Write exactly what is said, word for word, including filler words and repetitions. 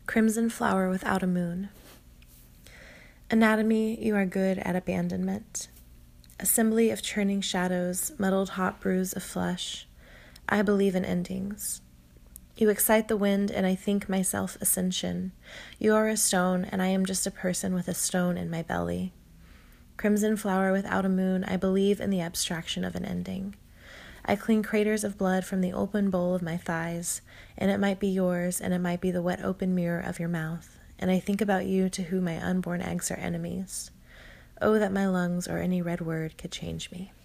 Crimson flower without a moon. Anatomy, you are good at abandonment. Assembly of churning shadows, muddled hot brews of flesh. I believe in endings. You excite the wind, and I think myself ascension. You are a stone, and I am just a person with a stone in my belly. Crimson flower without a moon, I believe in the abstraction of an ending. I clean craters of blood from the open bowl of my thighs, and it might be yours, and it might be the wet open mirror of your mouth, and I think about you to whom my unborn eggs are enemies. Oh, that my lungs or any red word could change me.